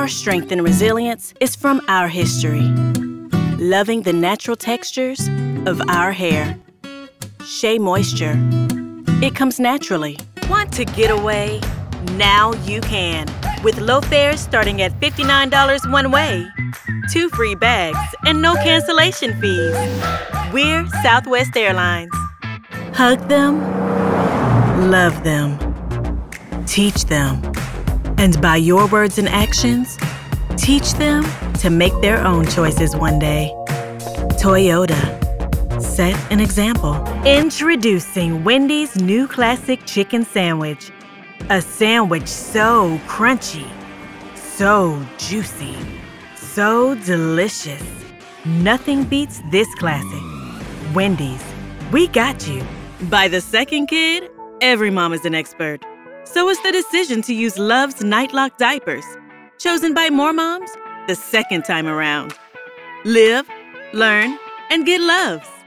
Our strength and resilience is from our history. Loving the natural textures of our hair. Shea Moisture. It comes naturally. Want to get away? Now you can. With low fares starting at $59 one way. 2 free bags and no cancellation fees. We're Southwest Airlines. Hug them. Love them. Teach them. And by your words and actions, teach them to make their own choices one day. Toyota. Set an example. Introducing Wendy's new classic chicken sandwich. A sandwich so crunchy, so juicy, so delicious. Nothing beats this classic. Wendy's, we got you. By the second kid, every mom is an expert. So is the decision to use Love's Nightlock diapers, chosen by more moms the second time around. Live, learn, and get Love's.